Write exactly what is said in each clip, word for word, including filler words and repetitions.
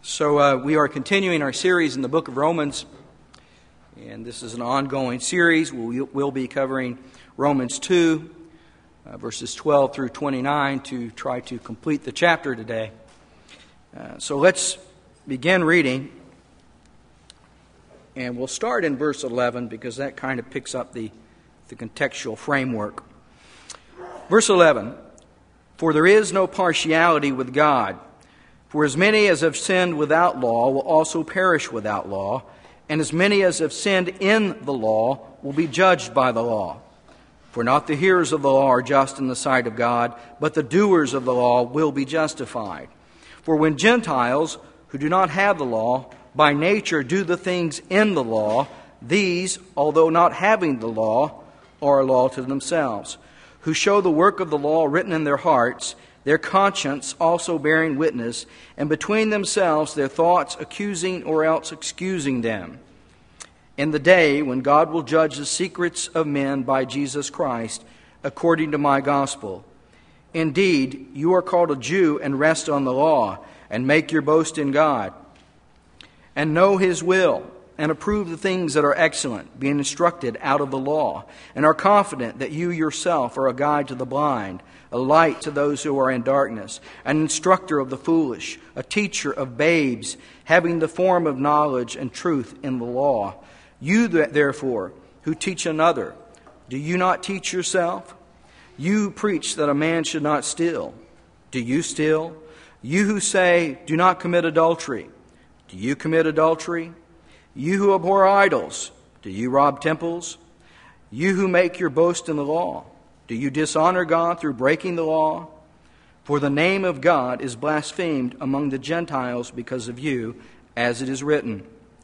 So uh, we are continuing our series in the book of Romans, and this is an ongoing series. We'll, we'll be covering Romans two, uh, verses twelve through twenty-nine, to try to complete the chapter today. Uh, so let's begin reading, and we'll start in verse eleven because that kind of picks up the, the contextual framework. Verse eleven, "For there is no partiality with God. For as many as have sinned without law will also perish without law, and as many as have sinned in the law will be judged by the law. For not the hearers of the law are just in the sight of God, but the doers of the law will be justified. For when Gentiles, who do not have the law, by nature do the things in the law, these, although not having the law, are a law to themselves, who show the work of the law written in their hearts, their conscience also bearing witness, and between themselves their thoughts accusing or else excusing them. In the day when God will judge the secrets of men by Jesus Christ, according to my gospel. Indeed, you are called a Jew and rest on the law, and make your boast in God, and know His will, and approve the things that are excellent, being instructed out of the law, and are confident that you yourself are a guide to the blind, a light to those who are in darkness, an instructor of the foolish, a teacher of babes, having the form of knowledge and truth in the law. You, therefore, who teach another, do you not teach yourself? You who preach that a man should not steal, do you steal? You who say, do not commit adultery, do you commit adultery? You who abhor idols, do you rob temples? You who make your boast in the law, do you dishonor God through breaking the law? For the name of God is blasphemed among the Gentiles because of you, as it is written.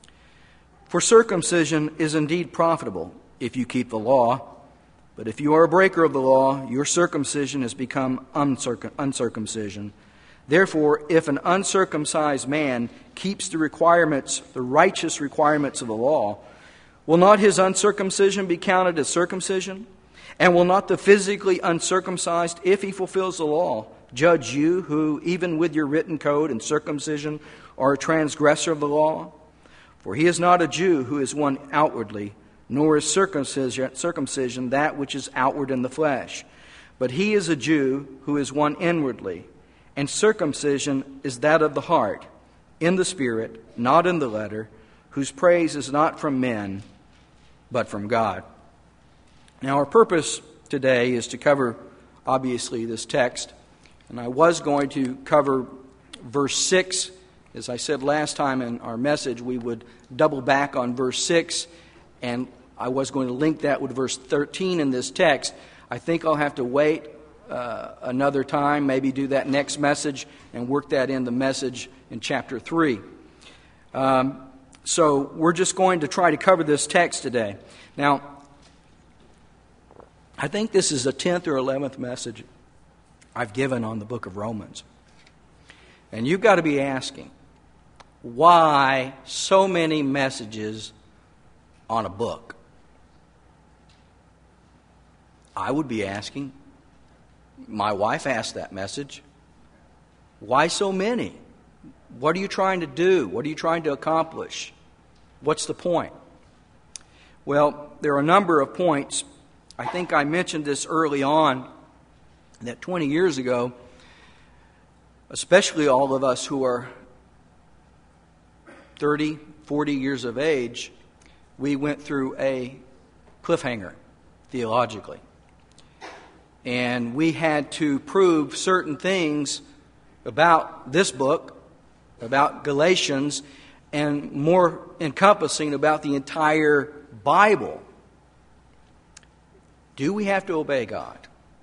For circumcision is indeed profitable if you keep the law, but if you are a breaker of the law, your circumcision has become uncircum- uncircumcision. Therefore, if an uncircumcised man keeps the requirements, the righteous requirements of the law, will not his uncircumcision be counted as circumcision? And will not the physically uncircumcised, if he fulfills the law, judge you, who, even with your written code and circumcision, are a transgressor of the law? For he is not a Jew who is one outwardly, nor is circumcision, circumcision that which is outward in the flesh. But he is a Jew who is one inwardly, and circumcision is that of the heart, in the spirit, not in the letter, whose praise is not from men, but from God." Now, our purpose today is to cover, obviously, this text. And I was going to cover verse six. As I said last time in our message, we would double back on verse six. And I was going to link that with verse thirteen in this text. I think I'll have to wait uh, another time, maybe do that next message, and work that in the message in chapter three. Um, so we're just going to try to cover this text today. Now, I think this is the tenth or eleventh message I've given on the book of Romans. And you've got to be asking, why so many messages on a book? I would be asking, my wife asked that message, why so many? What are you trying to do? What are you trying to accomplish? What's the point? Well, there are a number of points. I think I mentioned this early on, that twenty years ago, especially all of us who are thirty, forty years of age, we went through a cliffhanger theologically. And we had to prove certain things about this book, about Galatians, and more encompassing about the entire Bible. Do we have to obey God?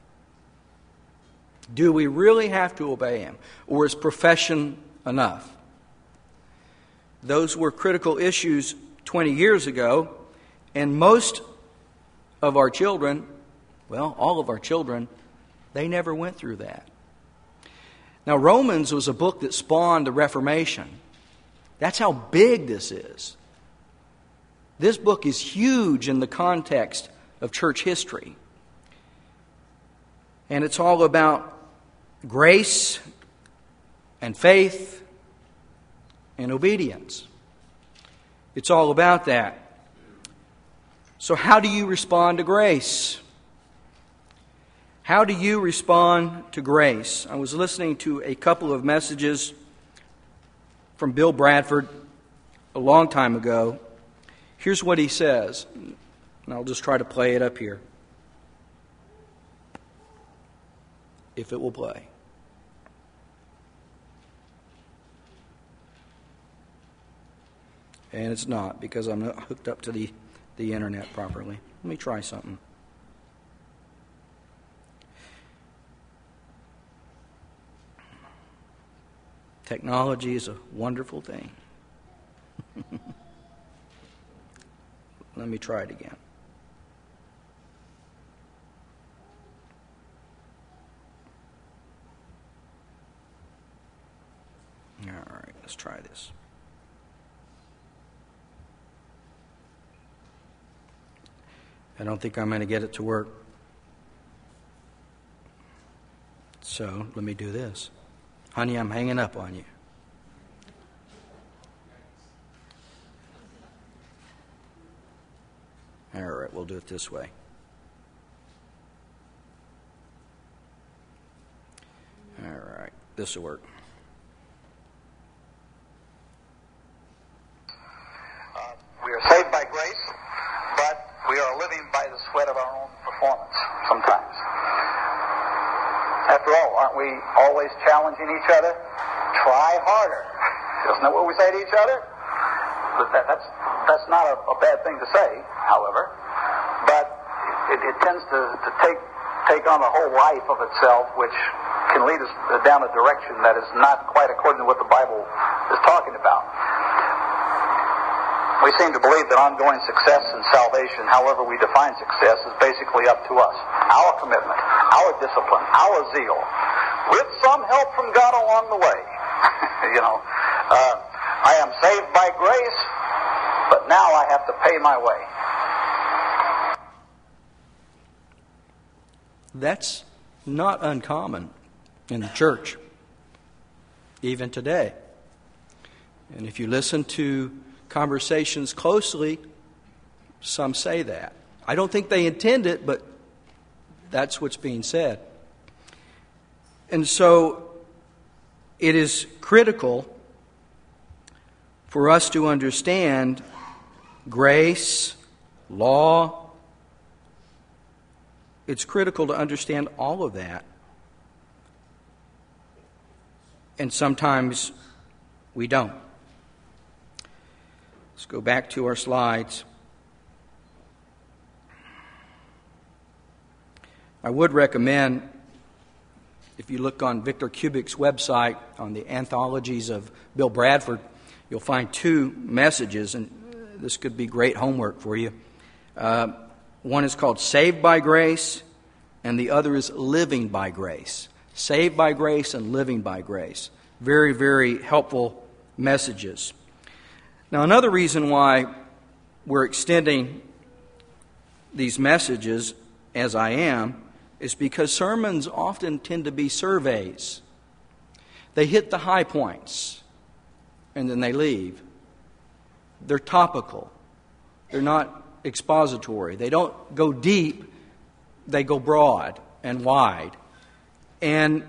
Do we really have to obey Him? Or is profession enough? Those were critical issues twenty years ago, and most of our children, well, all of our children, they never went through that. Now, Romans was a book that spawned the Reformation. That's how big this is. This book is huge in the context of church history. And it's all about grace and faith and obedience. It's all about that. So how do you respond to grace? How do you respond to grace? I was listening to a couple of messages from Bill Bradford a long time ago. Here's what he says, and I'll just try to play it up here, if it will play. And it's not, because I'm not hooked up to the, the internet properly. Let me try something. Technology is a wonderful thing. Let me try it again. All right, let's try this. I don't think I'm going to get it to work. So let me do this. Honey, I'm hanging up on you. All right, we'll do it this way. All right, this will work. Uh, we are saved by grace, but we are living by the sweat of our own performance sometimes. After all, aren't we always challenging each other? Try harder. Isn't that what we say to each other? But that, that's that's not a, a bad thing to say, however. But it, it tends to, to take take on a whole life of itself, which can lead us down a direction that is not quite according to what the Bible is talking about. We seem to believe that ongoing success in salvation, however we define success, is basically up to us. Our commitment, our discipline, our zeal, with some help from God along the way. you know, uh, I am saved by grace, but now I have to pay my way. That's not uncommon in the church, even today. And if you listen to conversations closely, some say that. I don't think they intend it, but that's what's being said. And so it is critical for us to understand grace, law. It's critical to understand all of that. And sometimes we don't. Let's go back to our slides. I would recommend, if you look on Victor Kubik's website, on the anthologies of Bill Bradford, you'll find two messages, and this could be great homework for you. Uh, one is called Saved by Grace, and the other is Living by Grace. Saved by Grace and Living by Grace. Very, very helpful messages. Now, another reason why we're extending these messages, as I am, is because sermons often tend to be surveys. They hit the high points, and then they leave. They're topical. They're not expository. They don't go deep. They go broad and wide. And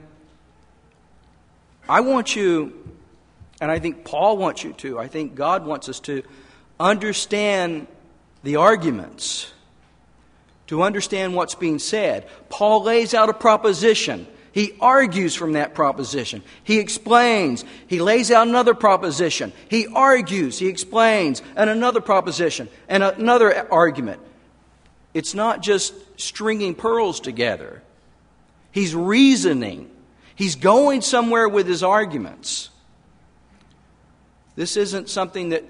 I want you, and I think Paul wants you to, I think God wants us to understand the arguments, to understand what's being said. Paul lays out a proposition. He argues from that proposition. He explains. He lays out another proposition. He argues. He explains. And another proposition. And another argument. It's not just stringing pearls together. He's reasoning. He's going somewhere with his arguments. This isn't something that,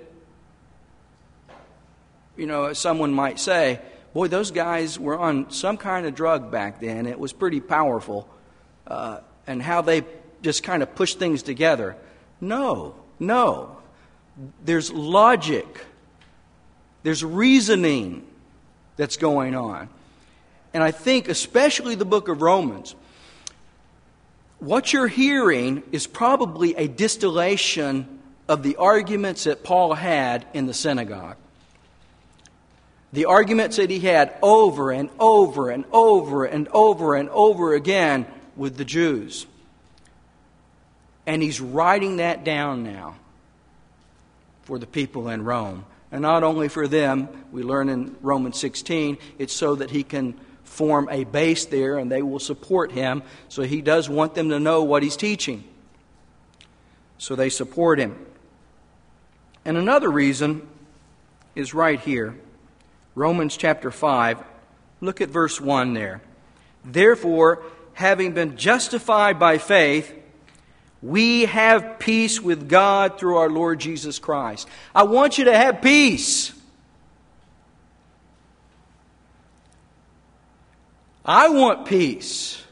you know, someone might say, boy, those guys were on some kind of drug back then. It was pretty powerful. Uh, and how they just kind of push things together. No, no. There's logic. There's reasoning that's going on. And I think especially the book of Romans, what you're hearing is probably a distillation of the arguments that Paul had in the synagogue. The arguments that he had over and over and over and over and over again with the Jews. And he's writing that down now for the people in Rome. And not only for them, we learn in Romans sixteen, it's so that he can form a base there and they will support him. So he does want them to know what he's teaching. So they support him. And another reason is right here. Romans chapter five. Look at verse one there. Therefore, having been justified by faith, we have peace with God through our Lord Jesus Christ. I want you to have peace. I want peace.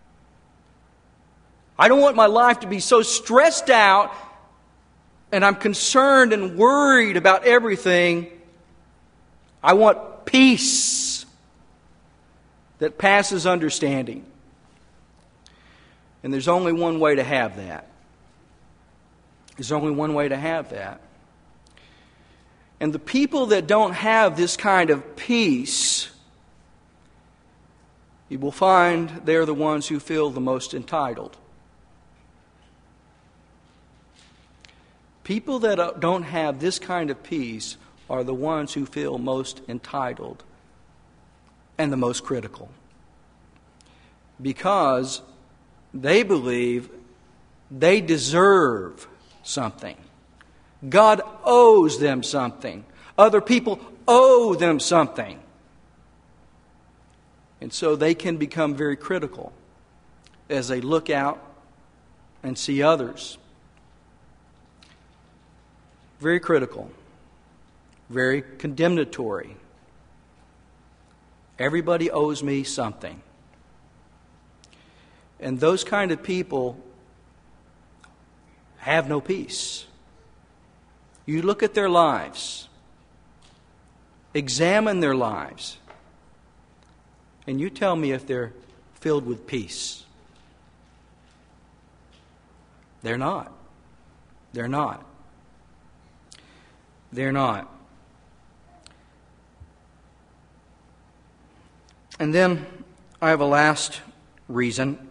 I don't want my life to be so stressed out and I'm concerned and worried about everything. I want peace that passes understanding. And there's only one way to have that. There's only one way to have that. And the people that don't have this kind of peace, you will find they're the ones who feel the most entitled. People that don't have this kind of peace are the ones who feel most entitled and the most critical. Because they believe they deserve something. God owes them something. Other people owe them something. And so they can become very critical as they look out and see others. Very critical. Very condemnatory. Everybody owes me something. And those kind of people have no peace. You look at their lives, examine their lives, and you tell me if they're filled with peace. They're not. They're not. They're not. And then I have a last reason.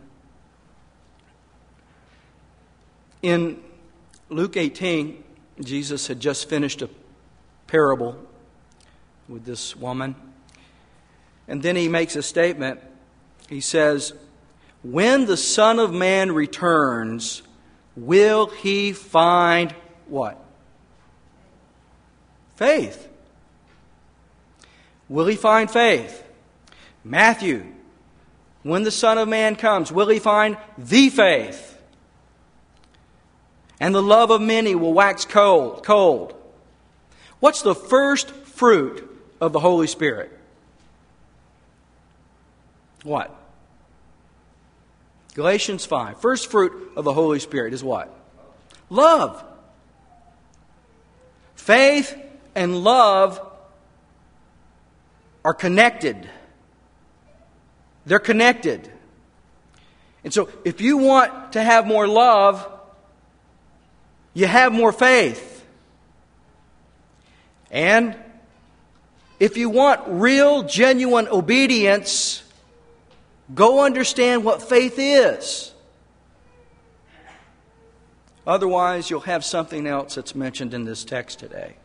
In Luke eighteen, Jesus had just finished a parable with this woman. And then he makes a statement. He says, when the Son of Man returns, will he find what? Faith. Will he find faith? Matthew, when the Son of Man comes, will he find the faith? And the love of many will wax cold. Cold. What's the first fruit of the Holy Spirit? What? Galatians five. First fruit of the Holy Spirit is what? Love. Faith and love are connected. They're connected. And so if you want to have more love, you have more faith. And if you want real, genuine obedience, go understand what faith is. Otherwise, you'll have something else that's mentioned in this text today.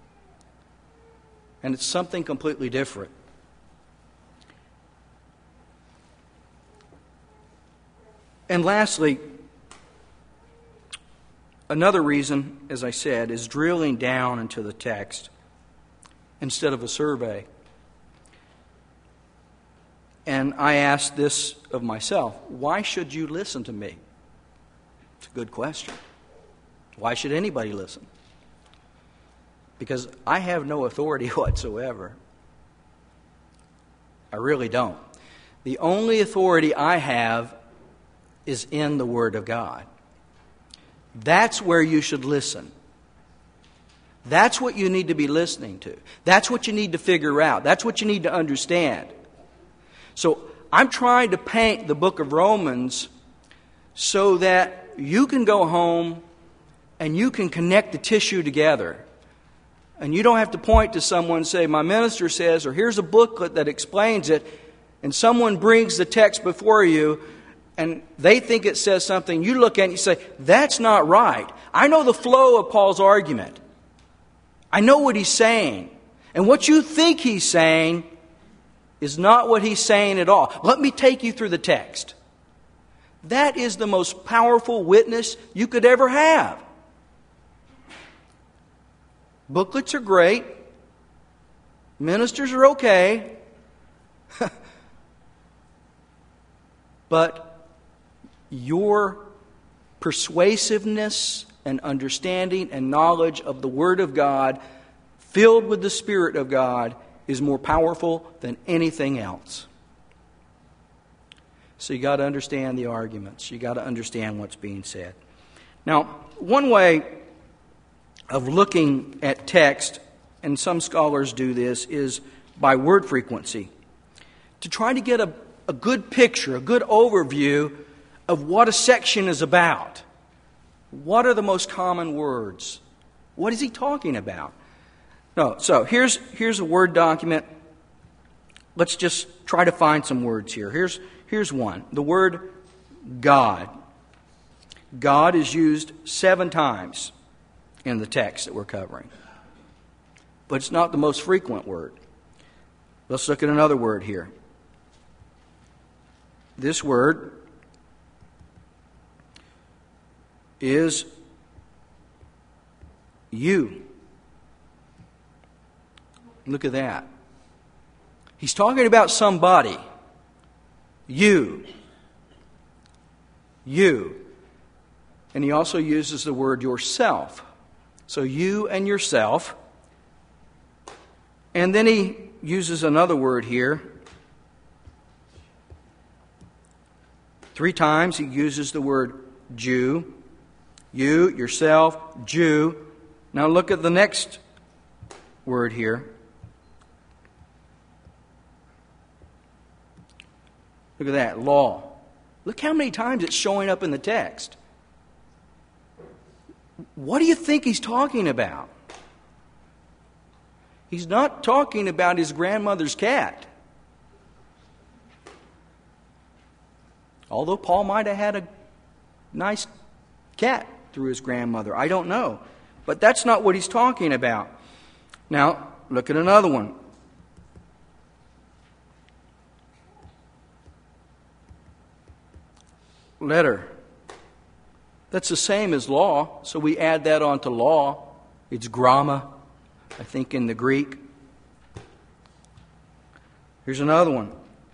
And it's something completely different. And lastly, another reason, as I said, is drilling down into the text instead of a survey. And I ask this of myself, why should you listen to me? It's a good question. Why should anybody listen? Because I have no authority whatsoever. I really don't. The only authority I have is in the Word of God. That's where you should listen. That's what you need to be listening to. That's what you need to figure out. That's what you need to understand. So I'm trying to paint the book of Romans so that you can go home and you can connect the tissue together. And you don't have to point to someone and say, my minister says, or here's a booklet that explains it, and someone brings the text before you, and they think it says something. You look at it and you say, that's not right. I know the flow of Paul's argument. I know what he's saying. And what you think he's saying is not what he's saying at all. Let me take you through the text. That is the most powerful witness you could ever have. Booklets are great. Ministers are okay. But your persuasiveness and understanding and knowledge of the Word of God, filled with the Spirit of God, is more powerful than anything else. So you got to understand the arguments. You got to understand what's being said. Now, one way of looking at text, and some scholars do this, is by word frequency. To try to get a, a good picture, a good overview of what a section is about. What are the most common words? What is he talking about? No, so here's here's a Word document. Let's just try to find some words here. Here's here's one. The word God. God is used seven times in the text that we're covering. But it's not the most frequent word. Let's look at another word here. This word is you. Look at that. He's talking about somebody. You. You. And he also uses the word yourself. So you and yourself. And then he uses another word here. Three times he uses the word Jew. You, yourself, Jew. Now look at the next word here. Look at that, law. Look how many times it's showing up in the text. What do you think he's talking about? He's not talking about his grandmother's cat. Although Paul might have had a nice cat through his grandmother. I don't know. But that's not what he's talking about. Now, look at another one. Letter. That's the same as law, so we add that on to law. It's gramma, I think, in the Greek. Here's another one.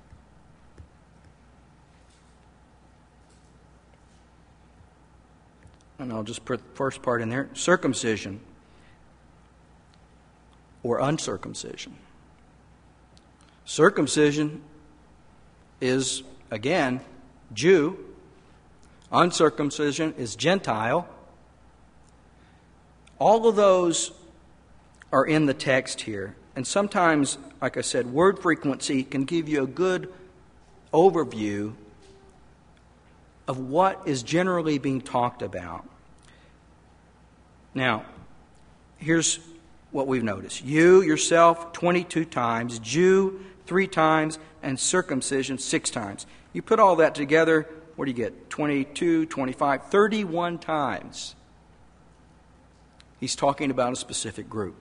And I'll just put the first part in there. Circumcision or uncircumcision. Circumcision is, again, Jew. Uncircumcision is Gentile. All of those are in the text here. And sometimes, like I said, word frequency can give you a good overview of what is generally being talked about. Now, here's what we've noticed. You, yourself, twenty-two times. Jew, three times. And circumcision, six times. You put all that together, what do you get? twenty-two, twenty-five, thirty-one times. He's talking about a specific group.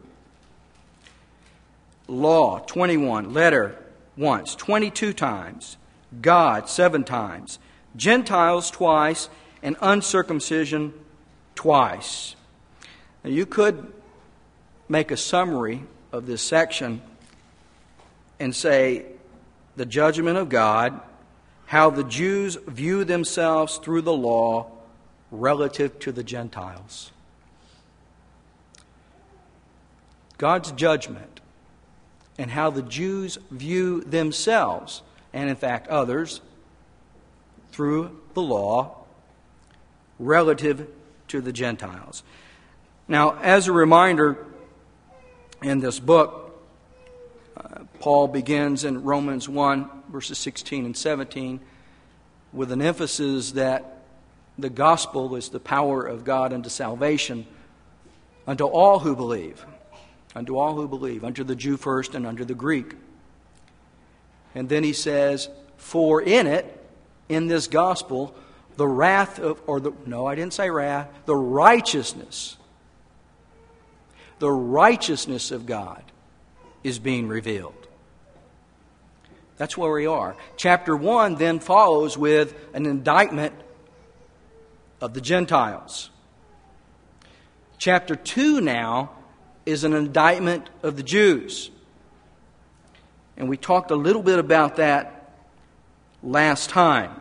Law, twenty-one. Letter, once. twenty-two times. God, seven times. Gentiles, twice. And uncircumcision, twice. Now, you could make a summary of this section and say the judgment of God, how the Jews view themselves through the law relative to the Gentiles. God's judgment and how the Jews view themselves, and in fact others, through the law relative to the Gentiles. Now, as a reminder, in this book, uh, Paul begins in Romans one, verses sixteen and seventeen, with an emphasis that the gospel is the power of God unto salvation unto all who believe, unto all who believe, unto the Jew first and unto the Greek. And then he says, for in it, in this gospel, the wrath of, or the, no, I didn't say wrath, the righteousness, the righteousness of God is being revealed. That's where we are. Chapter one then follows with an indictment of the Gentiles. Chapter two now is an indictment of the Jews. And we talked a little bit about that last time.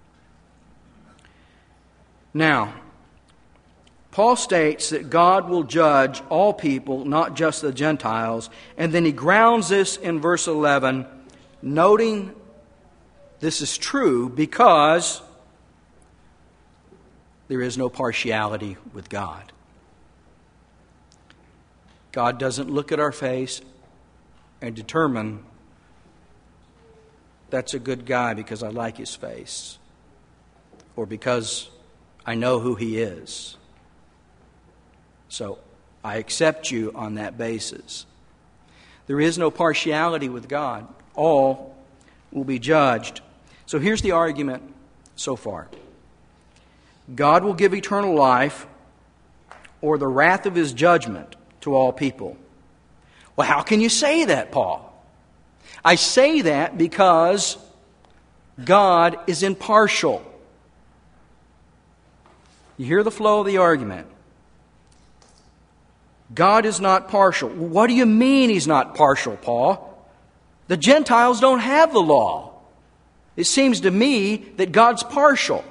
Now, Paul states that God will judge all people, not just the Gentiles. And then he grounds this in verse eleven, noting this is true because there is no partiality with God. God doesn't look at our face and determine that's a good guy because I like his face or because I know who he is. So I accept you on that basis. There is no partiality with God. All will be judged. So here's the argument so far. God will give eternal life or the wrath of his judgment to all people. Well, how can you say that, Paul? I say that because God is impartial. You hear the flow of the argument. God is not partial. What do you mean he's not partial, Paul? The Gentiles don't have the law. It seems to me that God's partial.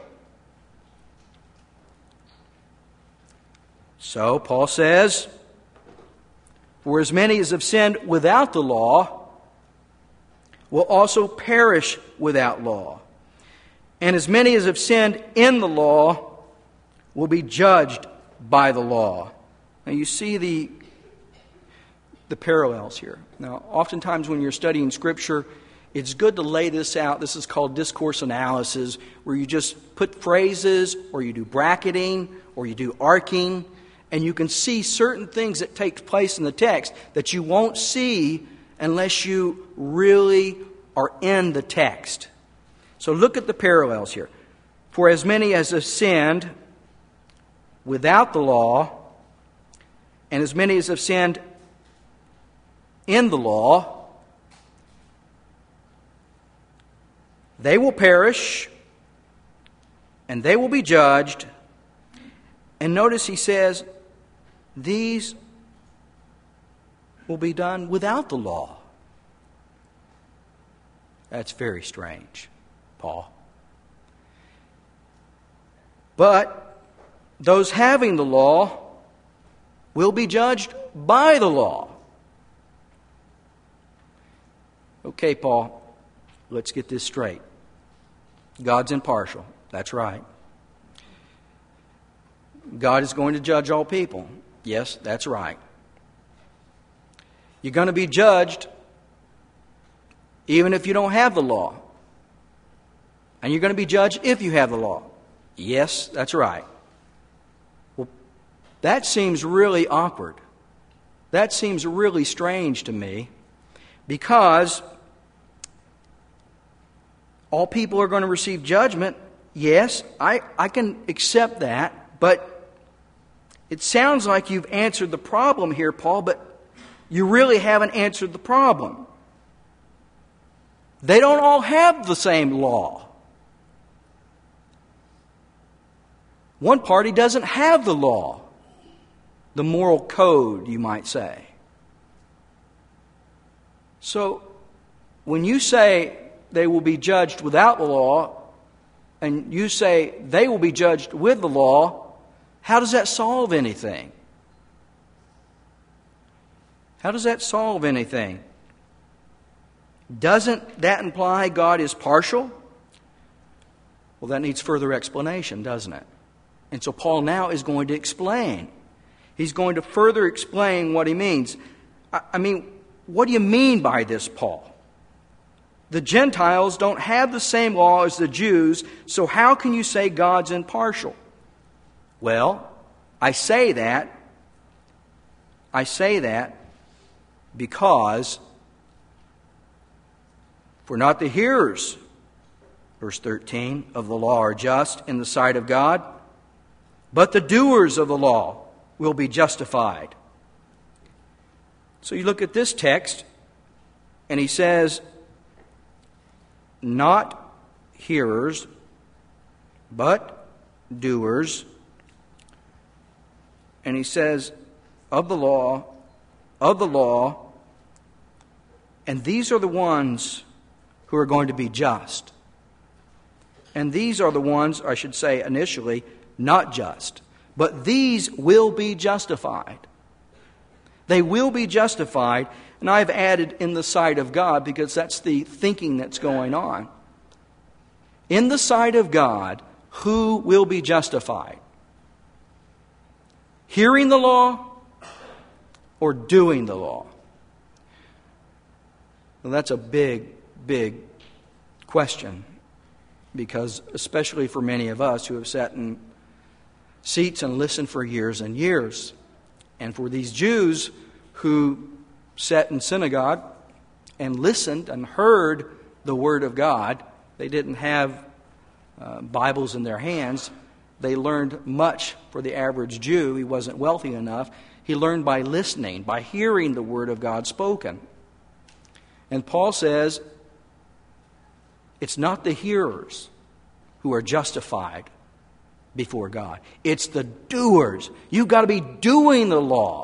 So, Paul says, for as many as have sinned without the law will also perish without law. And as many as have sinned in the law will be judged by the law. Now you see the, the parallels here. Now, oftentimes when you're studying Scripture, it's good to lay this out. This is called discourse analysis, where you just put phrases, or you do bracketing, or you do arcing, and you can see certain things that take place in the text that you won't see unless you really are in the text. So look at the parallels here. For as many as have sinned without the law, and as many as have sinned in the law, they will perish, and they will be judged. And notice he says, these will be done without the law. That's very strange, Paul. But those having the law will be judged by the law. Okay, Paul, let's get this straight. God's impartial. That's right. God is going to judge all people. Yes, that's right. You're going to be judged even if you don't have the law. And you're going to be judged if you have the law. Yes, that's right. Well, that seems really awkward. That seems really strange to me, because all people are going to receive judgment. Yes, I, I can accept that, but it sounds like you've answered the problem here, Paul, but you really haven't answered the problem. They don't all have the same law. One party doesn't have the law, the moral code, you might say. So, when you say they will be judged without the law, and you say they will be judged with the law, how does that solve anything? How does that solve anything? Doesn't that imply God is partial? Well, that needs further explanation, doesn't it? And so Paul now is going to explain. He's going to further explain what he means. I, I mean, what do you mean by this, Paul? The Gentiles don't have the same law as the Jews, so how can you say God's impartial? Well, I say that, I say that because for not the hearers, verse thirteen, of the law are just in the sight of God, but the doers of the law will be justified. So you look at this text, and he says, not hearers, but doers. And he says, of the law, of the law, and these are the ones who are going to be just. And these are the ones, I should say initially, not just. But these will be justified. They will be justified. And I've added in the sight of God because that's the thinking that's going on. In the sight of God, who will be justified? Hearing the law or doing the law? Well, that's a big, big question, because especially for many of us who have sat in seats and listened for years and years, and for these Jews who sat in synagogue and listened and heard the Word of God, they didn't have uh, Bibles in their hands. They learned much for the average Jew. He wasn't wealthy enough. He learned by listening, by hearing the Word of God spoken. And Paul says, it's not the hearers who are justified before God. It's the doers. You've got to be doing the law.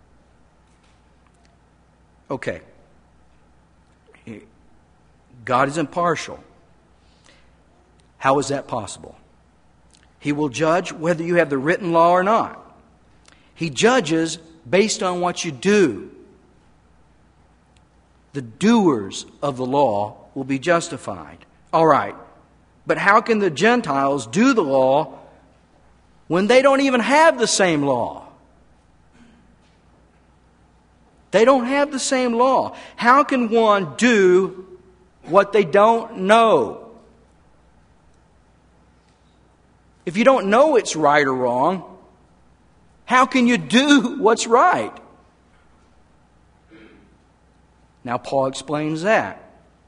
Okay. God is impartial. How is that possible? He will judge whether you have the written law or not. He judges based on what you do. The doers of the law will be justified. All right. But how can the Gentiles do the law when they don't even have the same law? They don't have the same law. How can one do what they don't know? If you don't know it's right or wrong, how can you do what's right? Now Paul explains that.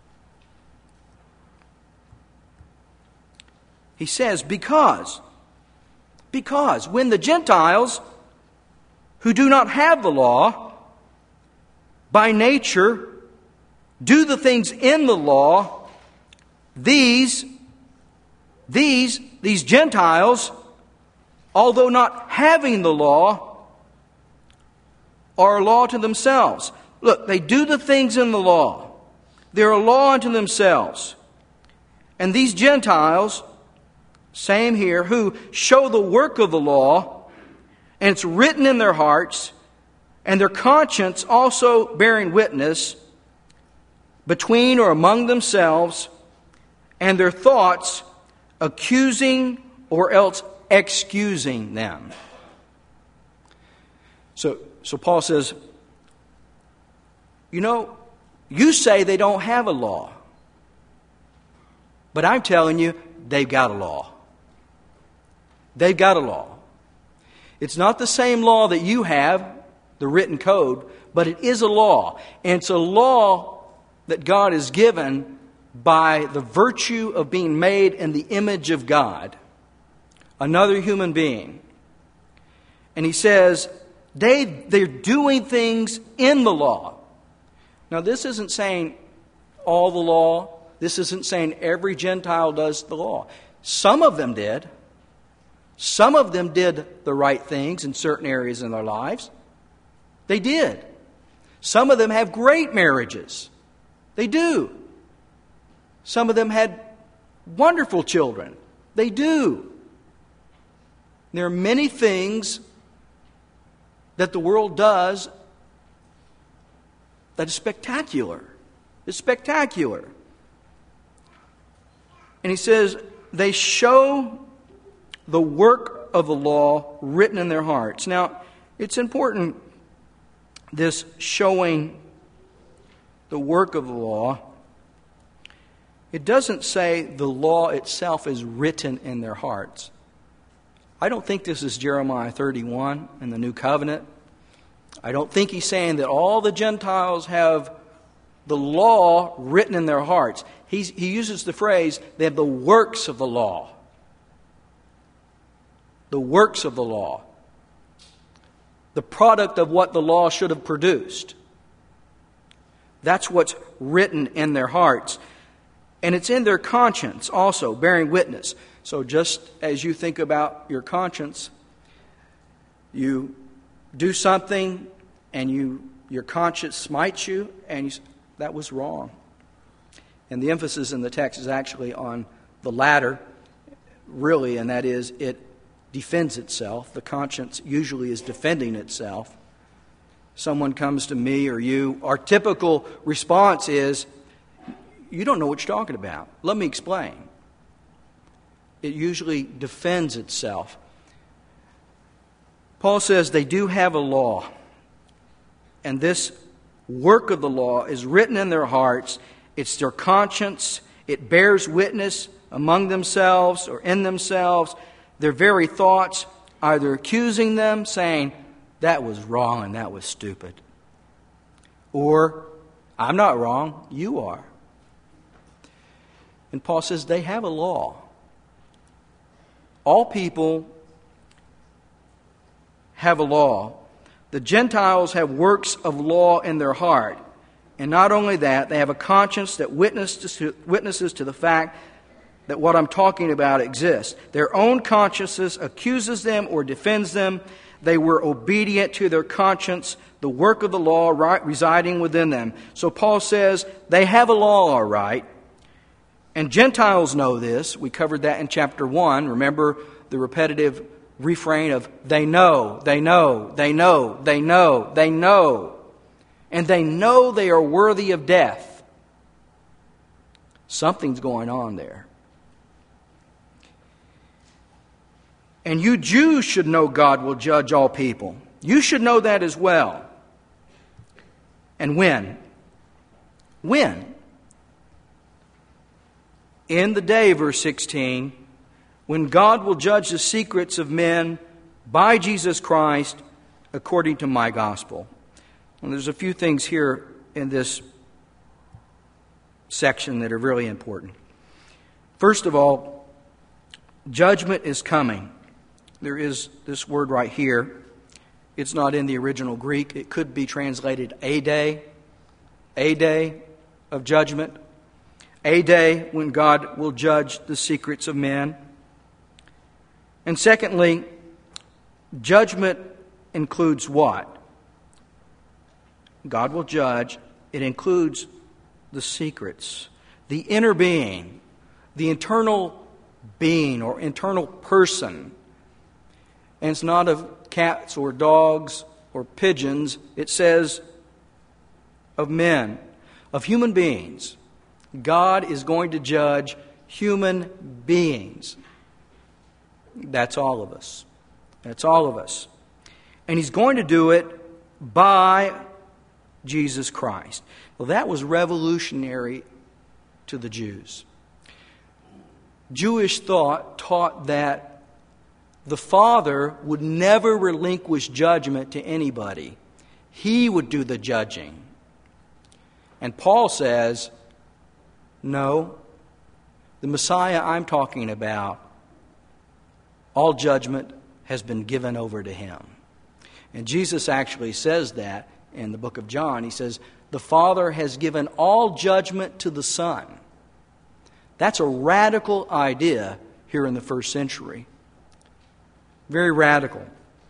He says, because, because when the Gentiles who do not have the law, by nature, do the things in the law, these, these, these Gentiles, although not having the law, are a law to themselves. Look, they do the things in the law. They're a law unto themselves. And these Gentiles, same here, who show the work of the law, and it's written in their hearts, and their conscience also bearing witness between or among themselves, and their thoughts accusing or else excusing them. So, so Paul says, you know, you say they don't have a law, but I'm telling you, they've got a law. They've got a law. It's not the same law that you have, the written code, but it is a law. And it's a law that God has given by the virtue of being made in the image of God, another human being. And he says, they, they're doing things in the law. Now, this isn't saying all the law. This isn't saying every Gentile does the law. Some of them did. Some of them did the right things in certain areas in their lives. They did. Some of them have great marriages. They do. Some of them had wonderful children. They do. There are many things that the world does that is spectacular. It's spectacular. And he says, they show the work of the law written in their hearts. Now, it's important, this showing the work of the law. It doesn't say the law itself is written in their hearts. I don't think this is Jeremiah thirty-one in the New Covenant. I don't think he's saying that all the Gentiles have the law written in their hearts. He's, he uses the phrase, they have the works of the law. The works of the law. The product of what the law should have produced. That's what's written in their hearts. And it's in their conscience also, bearing witness. So just as you think about your conscience, you do something and you your conscience smites you, and you, that was wrong. And the emphasis in the text is actually on the latter, really, and that is it defends itself. The conscience usually is defending itself. Someone comes to me or you, our typical response is, you don't know what you're talking about. Let me explain. It usually defends itself. Paul says they do have a law. And this work of the law is written in their hearts. It's their conscience. It bears witness among themselves or in themselves. Their very thoughts, either accusing them, saying, that was wrong and that was stupid. Or, I'm not wrong, you are. And Paul says they have a law. All people have a law. The Gentiles have works of law in their heart. And not only that, they have a conscience that witnesses to, witnesses to the fact that what I'm talking about exists. Their own consciences accuses them or defends them. They were obedient to their conscience, the work of the law right, residing within them. So Paul says they have a law, all right. And Gentiles know this. We covered that in chapter one. Remember the repetitive refrain of they know, they know, they know, they know, they know. And they know they are worthy of death. Something's going on there. And you Jews should know God will judge all people. You should know that as well. And when? When? In the day, verse sixteen, when God will judge the secrets of men by Jesus Christ according to my gospel. And there's a few things here in this section that are really important. First of all, judgment is coming. There is this word right here. It's not in the original Greek. It could be translated a day, a day of judgment. A day when God will judge the secrets of men. And secondly, judgment includes what? God will judge. It includes the secrets, the inner being, the internal being or internal person. And it's not of cats or dogs or pigeons. It says of men, of human beings. God is going to judge human beings. That's all of us. That's all of us. And He's going to do it by Jesus Christ. Well, that was revolutionary to the Jews. Jewish thought taught that the Father would never relinquish judgment to anybody. He would do the judging. And Paul says, no, the Messiah I'm talking about, all judgment has been given over to Him. And Jesus actually says that in the book of John. He says, the Father has given all judgment to the Son. That's a radical idea here in the first century. Very radical.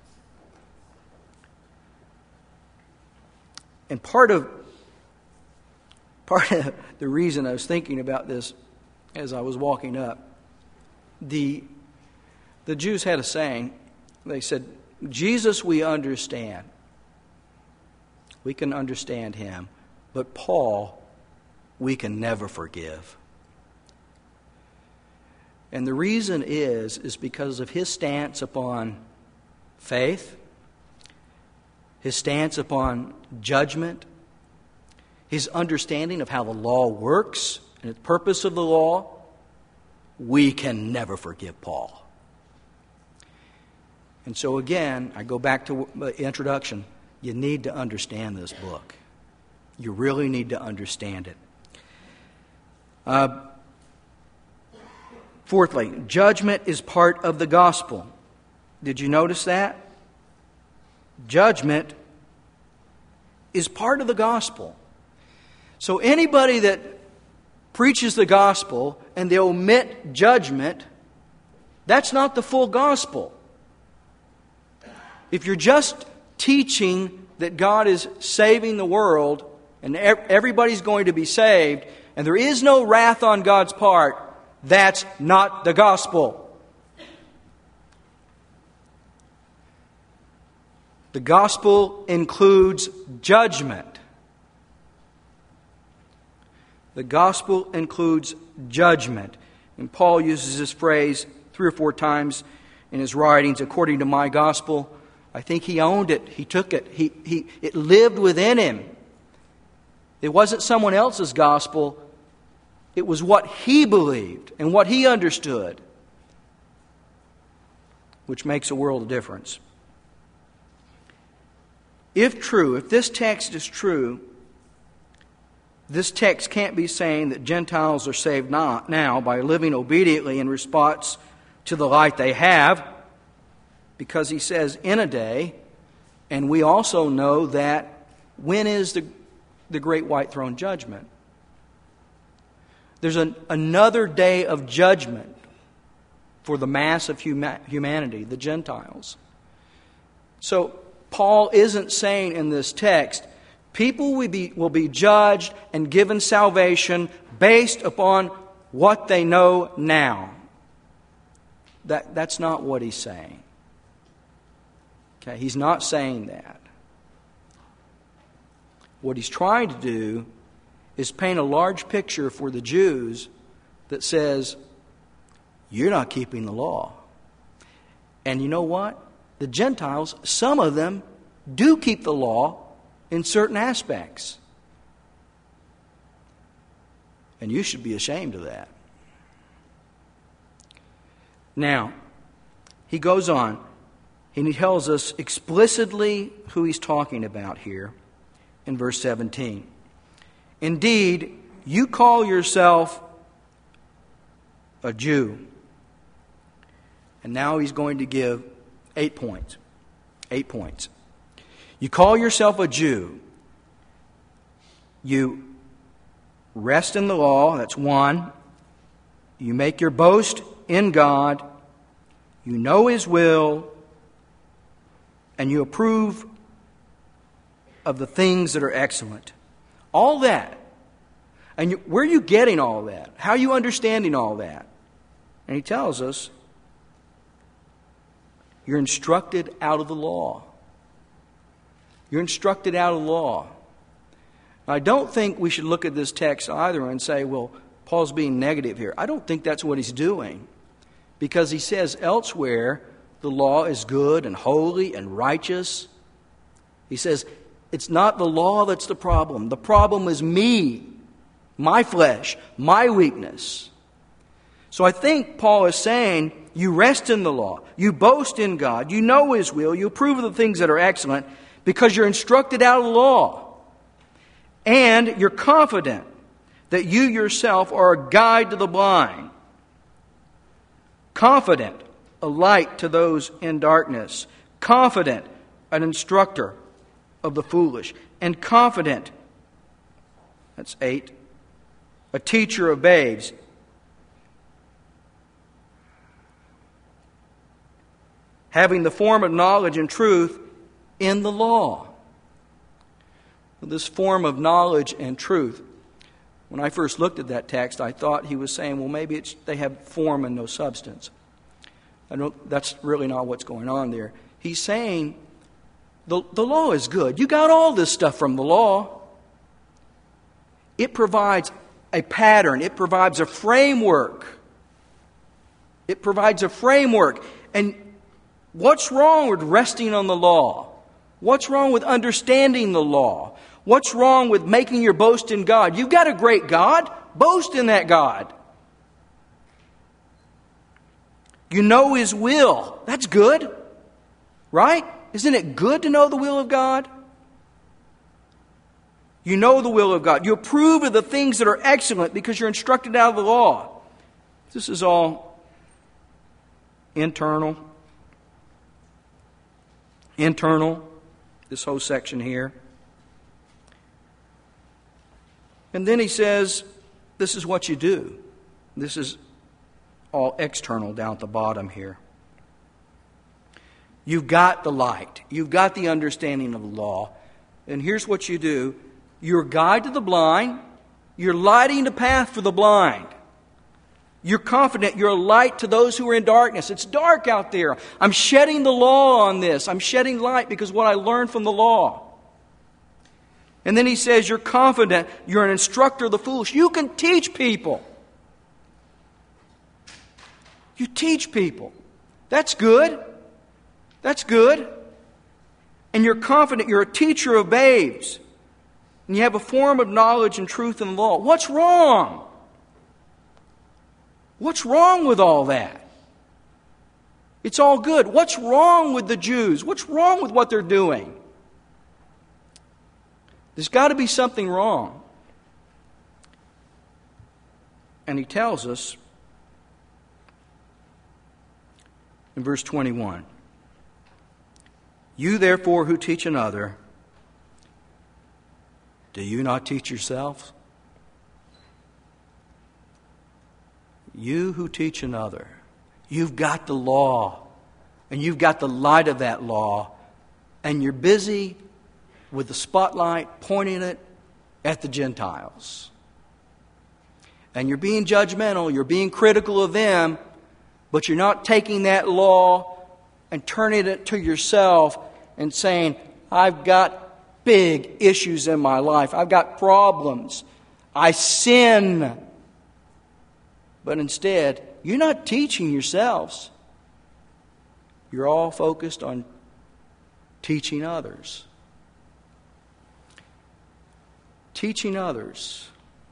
And part of part of the reason I was thinking about this as I was walking up, the the Jews had a saying. They said, Jesus we understand. We can understand Him. But Paul, we can never forgive. And the reason is, is because of his stance upon faith, his stance upon judgment, his understanding of how the law works and the purpose of the law, we can never forgive Paul. And so again, I go back to the introduction. You need to understand this book. You really need to understand it. Uh, fourthly, judgment is part of the gospel. Did you notice that? Judgment is part of the gospel. So anybody that preaches the gospel and they omit judgment, that's not the full gospel. If you're just teaching that God is saving the world and everybody's going to be saved and there is no wrath on God's part, that's not the gospel. The gospel includes judgment. The gospel includes judgment. And Paul uses this phrase three or four times in his writings, according to my gospel. I think he owned it. He took it. He, he, it lived within him. It wasn't someone else's gospel. It was what he believed and what he understood, which makes a world of difference. If true, if this text is true, this text can't be saying that Gentiles are saved not now by living obediently in response to the light they have, because he says in a day, and we also know that when is the, the great white throne judgment? There's an, another day of judgment for the mass of huma- humanity, the Gentiles. So Paul isn't saying in this text, people will be, will be judged and given salvation based upon what they know now. That, that's not what he's saying. Okay, he's not saying that. What he's trying to do is paint a large picture for the Jews that says, you're not keeping the law. And you know what? The Gentiles, some of them, do keep the law in certain aspects. And you should be ashamed of that. Now, he goes on, and he tells us explicitly who he's talking about here in verse seventeen. Indeed, you call yourself a Jew. And now he's going to give eight points. Eight points. You call yourself a Jew. You rest in the law, that's one. You make your boast in God. You know His will. And you approve of the things that are excellent. All that. And you, where are you getting all that? How are you understanding all that? And he tells us, you're instructed out of the law. You're instructed out of the law. I don't think we should look at this text either and say, well, Paul's being negative here. I don't think that's what he's doing. Because he says elsewhere, the law is good and holy and righteous. He says, it's not the law that's the problem. The problem is me, my flesh, my weakness. So I think Paul is saying, you rest in the law. You boast in God. You know His will. You approve of the things that are excellent because you're instructed out of the law. And you're confident that you yourself are a guide to the blind. Confident, a light to those in darkness. Confident, an instructor of the foolish. And confident, that's eight, a teacher of babes. Having the form of knowledge and truth in the law. This form of knowledge and truth. When I first looked at that text, I thought he was saying, well, maybe it's, they have form and no substance. I don't, that's really not what's going on there. He's saying, the, the law is good. You got all this stuff from the law. It provides a pattern. It provides a framework. It provides a framework. And what's wrong with resting on the law? What's wrong with understanding the law? What's wrong with making your boast in God? You've got a great God. Boast in that God. You know His will. That's good. Right? Isn't it good to know the will of God? You know the will of God. You approve of the things that are excellent because you're instructed out of the law. This is all internal. Internal, this whole section here. And then he says, this is what you do. This is all external down at the bottom here. You've got the light. You've got the understanding of the law. And here's what you do. You're a guide to the blind. You're lighting the path for the blind. You're confident you're a light to those who are in darkness. It's dark out there. I'm shedding the law on this. I'm shedding light because what I learned from the law. And then he says you're confident you're an instructor of the foolish. You can teach people. You teach people. That's good. That's good. And you're confident you're a teacher of babes. And you have a form of knowledge and truth in the law. What's wrong? What's wrong with all that? It's all good. What's wrong with the Jews? What's wrong with what they're doing? There's got to be something wrong. And he tells us in verse twenty-one, you therefore who teach another, do you not teach yourselves? You who teach another, you've got the law, and you've got the light of that law, and you're busy with the spotlight pointing it at the Gentiles. And you're being judgmental, you're being critical of them, but you're not taking that law and turning it to yourself and saying, I've got big issues in my life. I've got problems. I sin. But instead, you're not teaching yourselves. You're all focused on teaching others. Teaching others.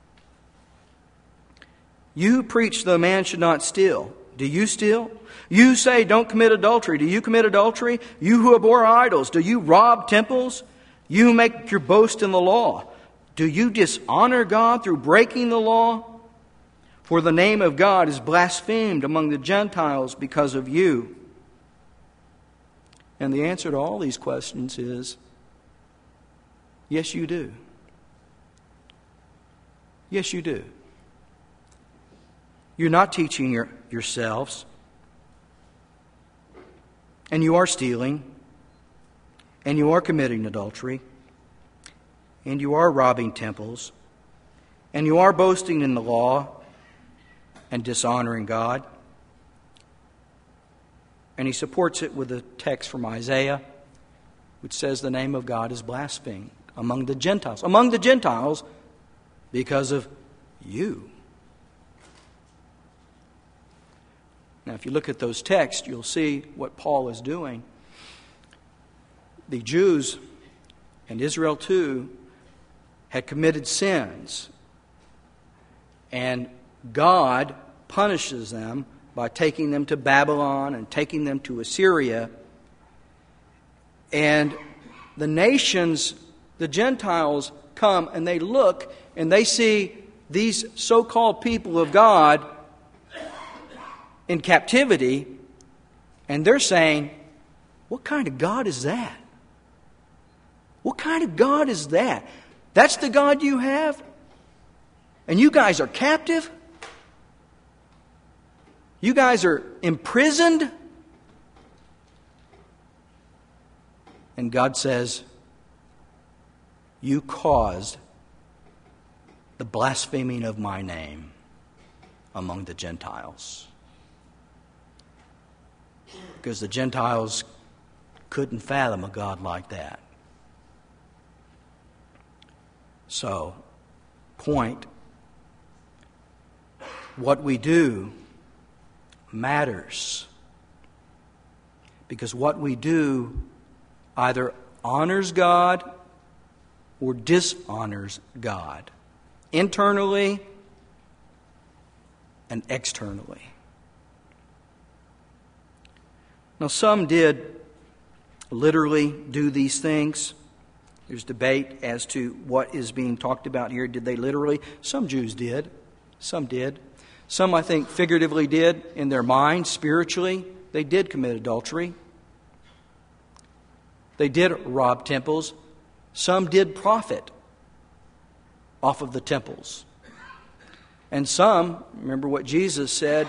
You preach the man should not steal. Do you steal? You say don't commit adultery. Do you commit adultery? You who abhor idols, do you rob temples? You who make your boast in the law, do you dishonor God through breaking the law? For the name of God is blasphemed among the Gentiles because of you. And the answer to all these questions is, yes, you do. Yes, you do. You're not teaching your, yourselves. And you are stealing. And you are committing adultery. And you are robbing temples. And you are boasting in the law and dishonoring God. And he supports it with a text from Isaiah, which says the name of God is blasphemed among the Gentiles. Among the Gentiles because of you. Now, if you look at those texts, you'll see what Paul is doing. The Jews, and Israel too, had committed sins. And God punishes them by taking them to Babylon and taking them to Assyria. And the nations, the Gentiles, come and they look and they see these so-called people of God in captivity, and they're saying, what kind of God is that? What kind of God is that? That's the God you have? And you guys are captive? You guys are imprisoned? And God says, you caused the blaspheming of my name among the Gentiles. Because the Gentiles couldn't fathom a God like that. So, point, what we do matters. Because what we do either honors God or dishonors God. Internally and externally. Now, some did literally do these things. There's debate as to what is being talked about here. Did they literally? Some Jews did. Some did. Some, I think, figuratively did in their mind, spiritually. They did commit adultery. They did rob temples. Some did profit off of the temples. And some, remember what Jesus said,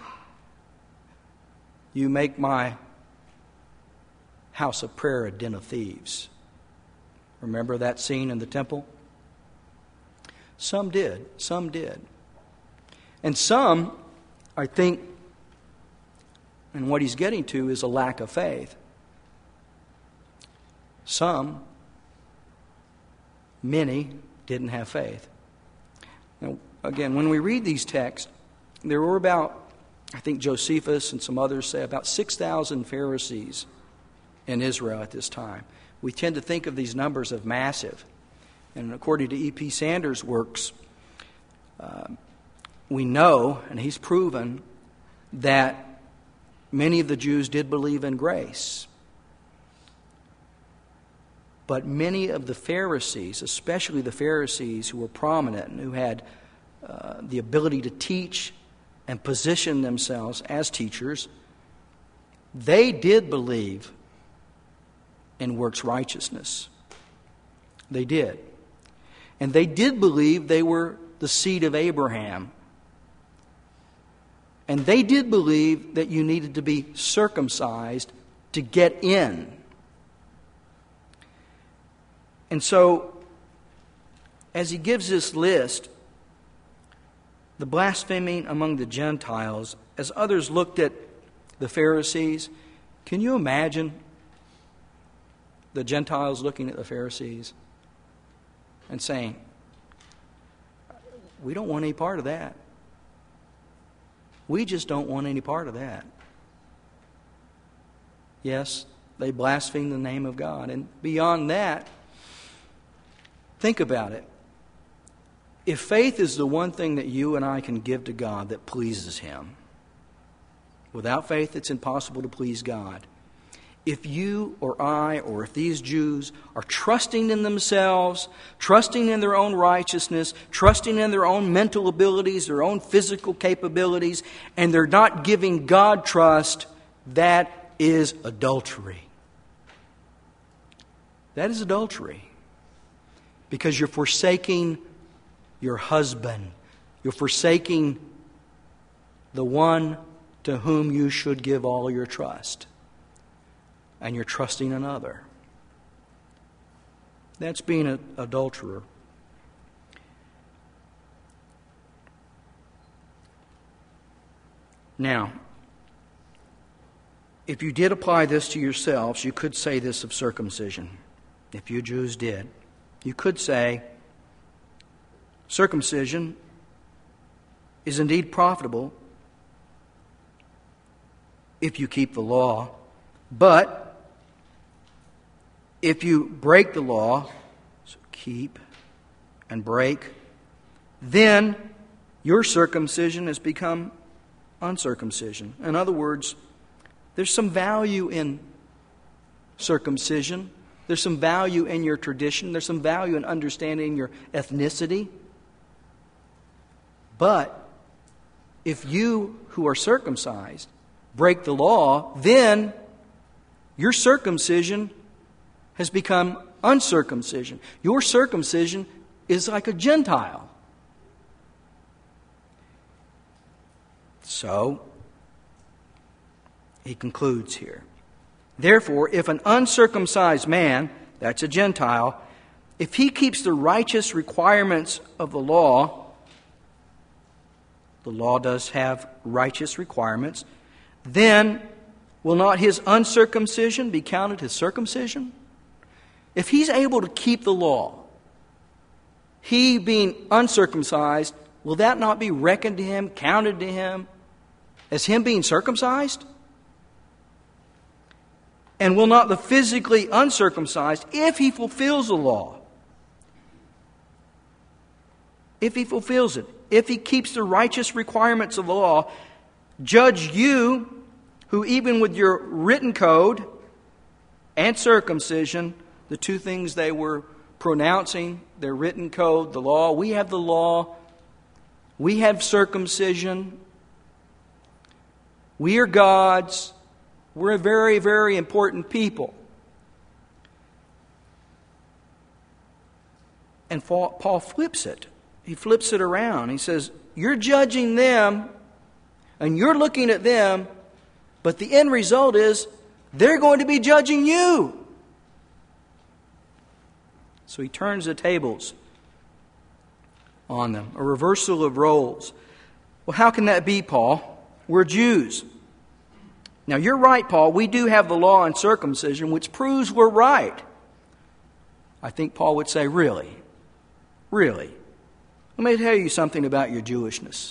you make my house of prayer a den of thieves. Remember that scene in the temple? Some did. Some did. And some, I think, and what he's getting to is a lack of faith. Some, many, didn't have faith. Now, again, when we read these texts, there were about, I think Josephus and some others say, about six thousand Pharisees in Israel at this time. We tend to think of these numbers as massive. And according to E P Sanders' works, uh, we know, and he's proven, that many of the Jews did believe in grace. But many of the Pharisees, especially the Pharisees who were prominent and who had uh, the ability to teach and position themselves as teachers, they did believe in works righteousness. They did. And they did believe they were the seed of Abraham. And they did believe that you needed to be circumcised to get in. And so, as he gives this list, the blaspheming among the Gentiles, as others looked at the Pharisees, can you imagine the Gentiles looking at the Pharisees and saying, we don't want any part of that. We just don't want any part of that. Yes, they blaspheme the name of God. And beyond that, think about it. If faith is the one thing that you and I can give to God that pleases Him, without faith it's impossible to please God. If you or I or if these Jews are trusting in themselves, trusting in their own righteousness, trusting in their own mental abilities, their own physical capabilities, and they're not giving God trust, that is adultery. That is adultery. Because you're forsaking your husband. You're forsaking the one to whom you should give all your trust. And you're trusting another. That's being an adulterer. Now, if you did apply this to yourselves, you could say this of circumcision. If you Jews did, you could say, circumcision is indeed profitable if you keep the law, but if you break the law, so keep and break, then your circumcision has become uncircumcision. In other words, there's some value in circumcision. There's some value in your tradition. There's some value in understanding your ethnicity. But if you who are circumcised break the law, then your circumcision has become uncircumcision. Your circumcision is like a Gentile. So, he concludes here. Therefore, if an uncircumcised man, that's a Gentile, if he keeps the righteous requirements of the law, the law does have righteous requirements, then will not his uncircumcision be counted as circumcision? If he's able to keep the law, he being uncircumcised, will that not be reckoned to him, counted to him, as him being circumcised? And will not the physically uncircumcised, if he fulfills the law, if he fulfills it, if he keeps the righteous requirements of the law, judge you, who even with your written code and circumcision, the two things they were pronouncing, their written code, the law. We have the law. We have circumcision. We are God's. We're a very, very important people. And Paul flips it. He flips it around. He says, you're judging them and you're looking at them, but the end result is they're going to be judging you. So he turns the tables on them, a reversal of roles. Well, how can that be, Paul? We're Jews. Now, you're right, Paul. We do have the law and circumcision, which proves we're right. I think Paul would say, really? Really? Let me tell you something about your Jewishness.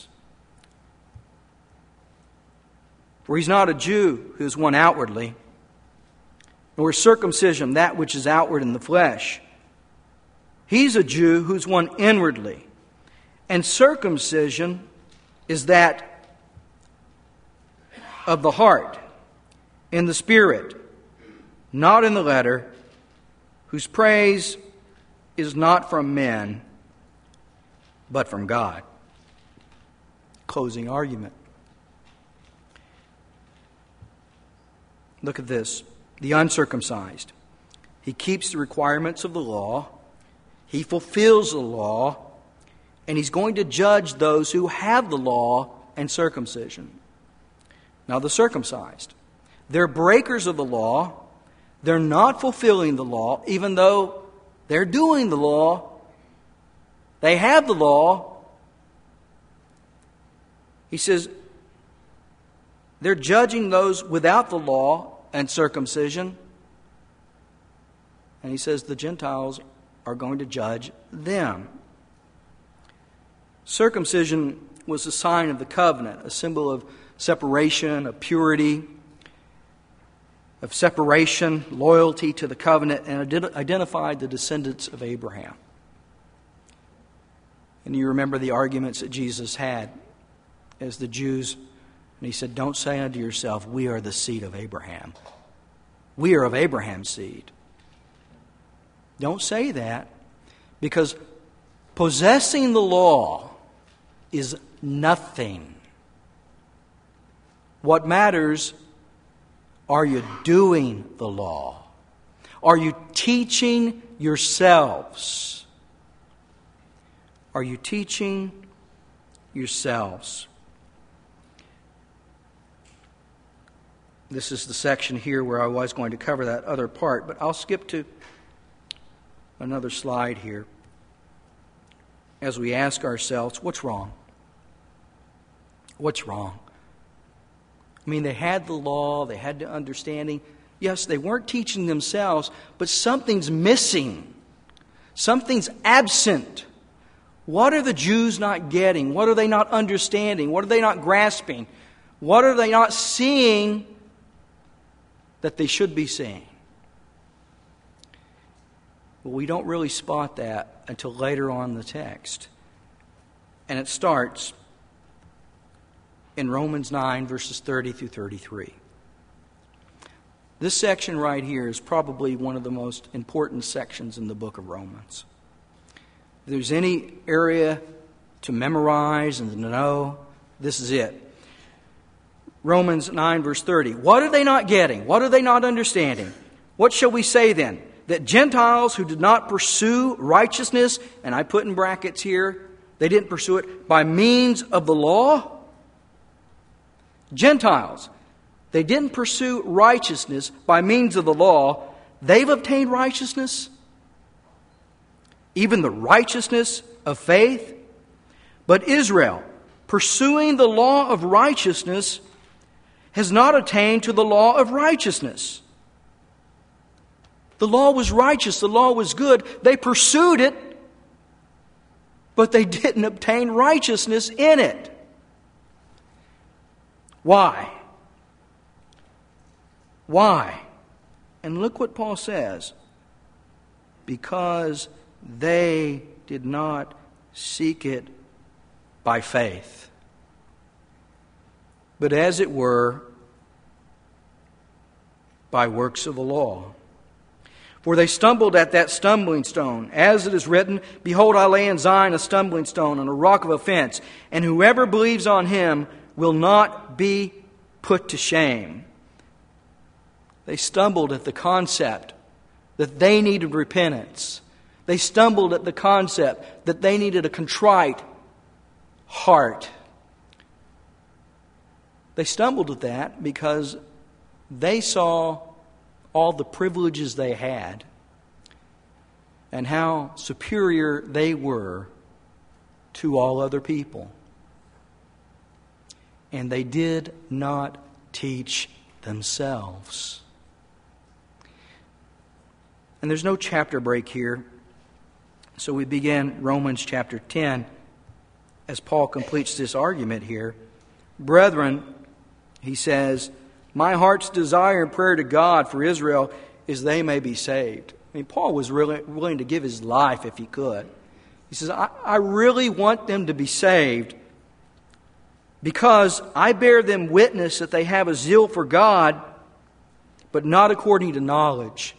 For he's not a Jew who is one outwardly, nor is circumcision that which is outward in the flesh. He's a Jew who's one inwardly. And circumcision is that of the heart, in the spirit, not in the letter, whose praise is not from men, but from God. Closing argument. Look at this. The uncircumcised. He keeps the requirements of the law. He fulfills the law. And he's going to judge those who have the law and circumcision. Now the circumcised. They're breakers of the law. They're not fulfilling the law, even though they're doing the law. They have the law. He says they're judging those without the law and circumcision. And he says the Gentiles are going to judge them. Circumcision was a sign of the covenant, a symbol of separation, of purity, of separation, loyalty to the covenant, and identified the descendants of Abraham. And you remember the arguments that Jesus had as the Jews, and he said, don't say unto yourself, we are the seed of Abraham. We are of Abraham's seed. Don't say that, because possessing the law is nothing. What matters, are you doing the law? Are you teaching yourselves? Are you teaching yourselves? This is the section here where I was going to cover that other part, but I'll skip to another slide here as we ask ourselves, what's wrong? What's wrong? I mean, they had the law, they had the understanding. Yes, they weren't teaching themselves, but something's missing. Something's absent. What are the Jews not getting? What are they not understanding? What are they not grasping? What are they not seeing that they should be seeing? Well, we don't really spot that until later on in the text. And it starts in Romans nine, verses thirty through thirty-three. This section right here is probably one of the most important sections in the book of Romans. If there's any area to memorize and to know, this is it. Romans nine, verse thirty. What are they not getting? What are they not understanding? What shall we say then? That Gentiles who did not pursue righteousness, and I put in brackets here, they didn't pursue it by means of the law? Gentiles, they didn't pursue righteousness by means of the law. They've obtained righteousness, even the righteousness of faith. But Israel, pursuing the law of righteousness, has not attained to the law of righteousness. The law was righteous, the law was good. They pursued it, but they didn't obtain righteousness in it. Why? Why? And look what Paul says. Because they did not seek it by faith, but as it were, by works of the law. For they stumbled at that stumbling stone. As it is written, Behold, I lay in Zion a stumbling stone and a rock of offense, and whoever believes on him will not be put to shame. They stumbled at the concept that they needed repentance. They stumbled at the concept that they needed a contrite heart. They stumbled at that because they saw all the privileges they had and how superior they were to all other people. And they did not teach themselves. And there's no chapter break here, so we begin Romans chapter ten as Paul completes this argument here. Brethren, he says, my heart's desire and prayer to God for Israel is they may be saved. I mean, Paul was really willing to give his life if he could. He says, I, I really want them to be saved because I bear them witness that they have a zeal for God, but not according to knowledge.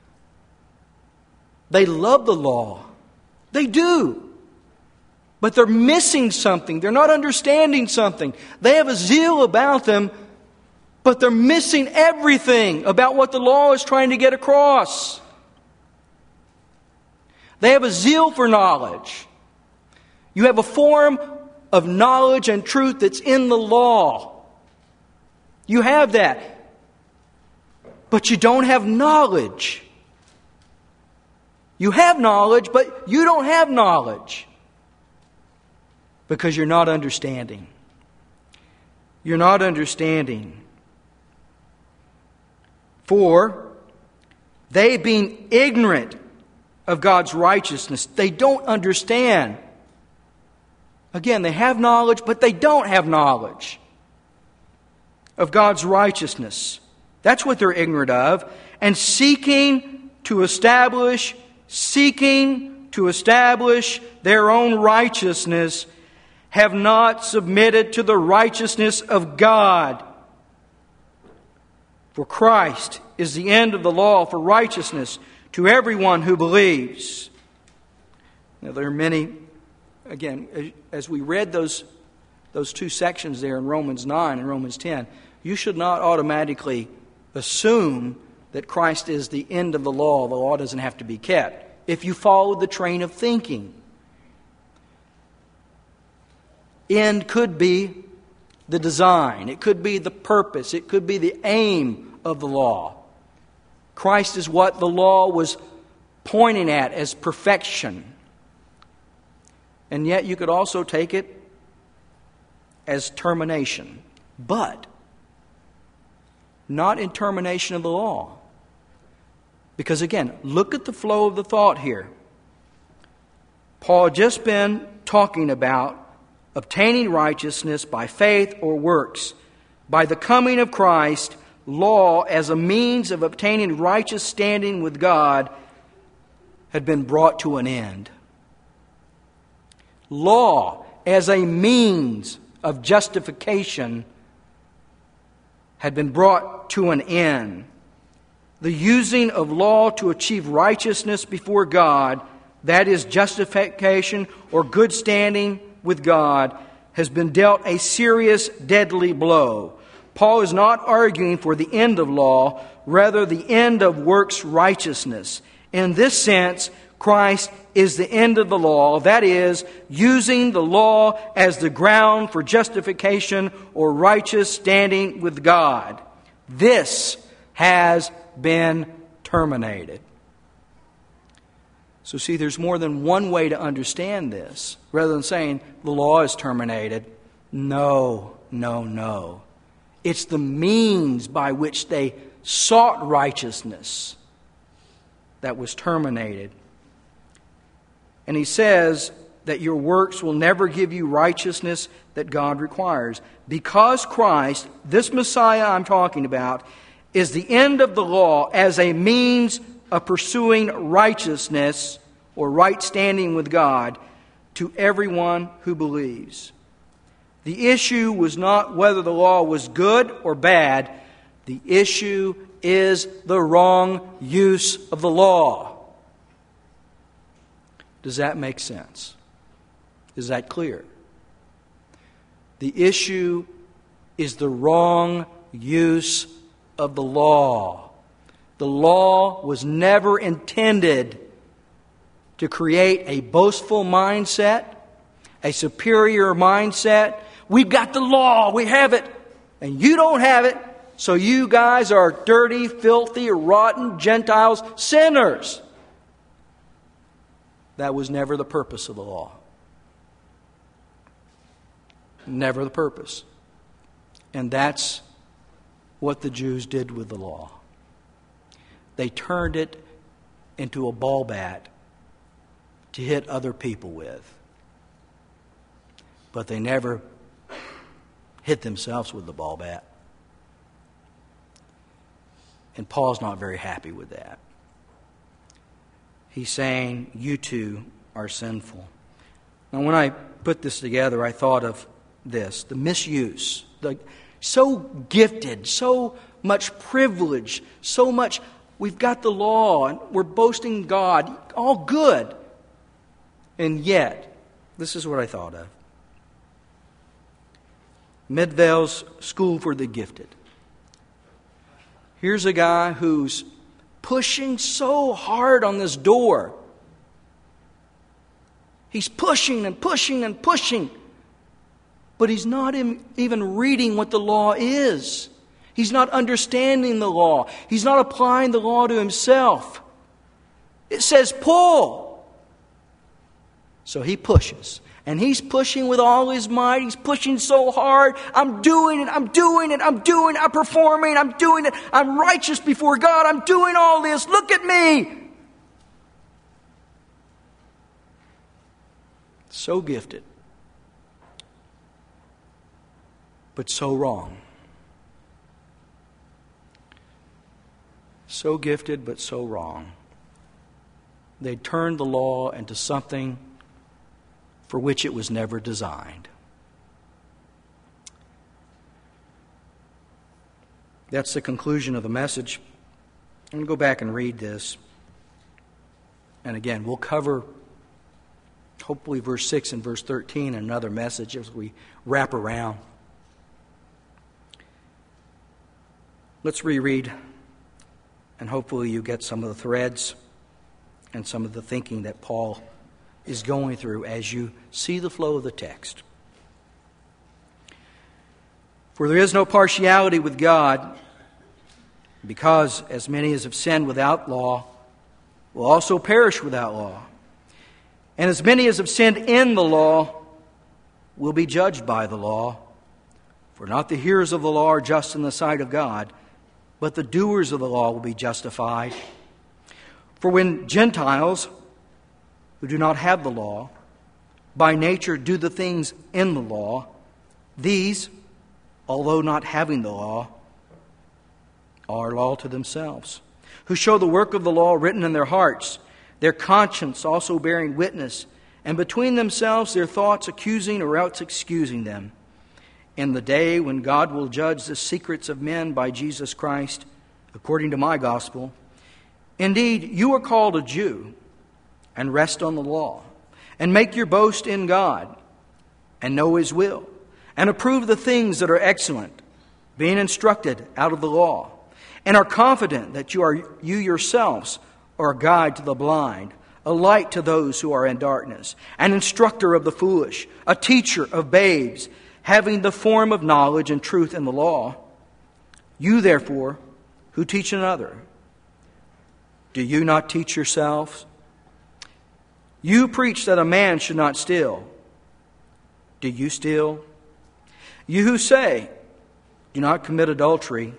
They love the law. They do. But they're missing something. They're not understanding something. They have a zeal about them, but they're missing everything about what the law is trying to get across. They have a zeal for knowledge. You have a form of knowledge and truth that's in the law. You have that. But you don't have knowledge. You have knowledge, but you don't have knowledge. Because you're not understanding. You're not understanding. For they being ignorant of God's righteousness, they don't understand. Again, they have knowledge, but they don't have knowledge of God's righteousness. That's what they're ignorant of. And seeking to establish, seeking to establish their own righteousness, have not submitted to the righteousness of God. For Christ is the end of the law for righteousness to everyone who believes. Now there are many, again, as we read those, those two sections there in Romans nine and Romans ten, you should not automatically assume that Christ is the end of the law. The law doesn't have to be kept. If you follow the train of thinking, end could be the design. It could be the purpose. It could be the aim of the law. Christ is what the law was pointing at as perfection. And yet you could also take it as termination. But not in termination of the law. Because again, look at the flow of the thought here. Paul had just been talking about obtaining righteousness by faith or works. By the coming of Christ, law as a means of obtaining righteous standing with God had been brought to an end. Law as a means of justification had been brought to an end. The using of law to achieve righteousness before God, that is justification or good standing with God, has been dealt a serious, deadly blow. Paul is not arguing for the end of law, rather the end of works righteousness. In this sense, Christ is the end of the law, that is, using the law as the ground for justification or righteous standing with God. This has been terminated. So see, there's more than one way to understand this. Rather than saying the law is terminated, no, no, no. It's the means by which they sought righteousness that was terminated. And he says that your works will never give you righteousness that God requires. Because Christ, this Messiah I'm talking about, is the end of the law as a means of pursuing righteousness or right standing with God to everyone who believes. The issue was not whether the law was good or bad. The issue is the wrong use of the law. Does that make sense? Is that clear? The issue is the wrong use of the law. The law was never intended to create a boastful mindset, a superior mindset. We've got the law, we have it, and you don't have it, so you guys are dirty, filthy, rotten Gentiles, sinners. That was never the purpose of the law. Never the purpose. And that's what the Jews did with the law. They turned it into a ball bat to hit other people with. But they never hit themselves with the ball bat. And Paul's not very happy with that. He's saying, you too are sinful. Now, when I put this together, I thought of this, the misuse. The, so gifted, so much privilege, so much, we've got the law, and we're boasting God, all good. And yet, this is what I thought of. Midvale's School for the Gifted. Here's a guy who's pushing so hard on this door. He's pushing and pushing and pushing. But he's not even reading what the law is. He's not understanding the law. He's not applying the law to himself. It says pull. So he pushes. And he's pushing with all his might. He's pushing so hard. I'm doing it. I'm doing it. I'm doing it. I'm performing. I'm doing it. I'm righteous before God. I'm doing all this. Look at me. So gifted. But so wrong. So gifted, but so wrong. They turned the law into something for which it was never designed. That's the conclusion of the message. I'm going to go back and read this. And again, we'll cover hopefully verse six and verse thirteen in another message as we wrap around. Let's reread, and hopefully you get some of the threads and some of the thinking that Paul is going through as you see the flow of the text. For there is no partiality with God, because as many as have sinned without law will also perish without law. And as many as have sinned in the law will be judged by the law. For not the hearers of the law are just in the sight of God, but the doers of the law will be justified. For when Gentiles who do not have the law by nature do the things in the law, these, although not having the law, are law to themselves, who show the work of the law written in their hearts, their conscience also bearing witness, and between themselves their thoughts accusing or else excusing them. In the day when God will judge the secrets of men by Jesus Christ, according to my gospel. Indeed, you are called a Jew, and rest on the law, and make your boast in God, and know His will, and approve the things that are excellent, being instructed out of the law, and are confident that you are you yourselves are a guide to the blind, a light to those who are in darkness, an instructor of the foolish, a teacher of babes, having the form of knowledge and truth in the law. You, therefore, who teach another, do you not teach yourselves? You preach that a man should not steal. Do you steal? You who say, do not commit adultery.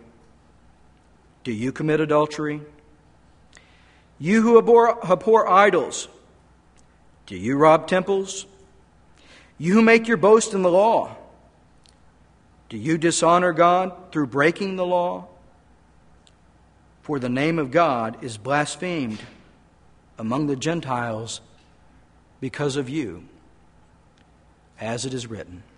Do you commit adultery? You who abhor, abhor idols. Do you rob temples? You who make your boast in the law. Do you dishonor God through breaking the law? For the name of God is blasphemed among the Gentiles because of you, as it is written,